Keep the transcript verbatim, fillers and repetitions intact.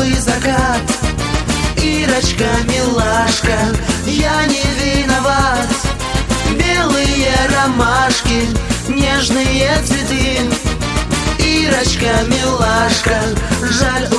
белый закат. Ирочка, милашка, я не виноват. Белые ромашки, нежные цветы. Ирочка, милашка, жаль,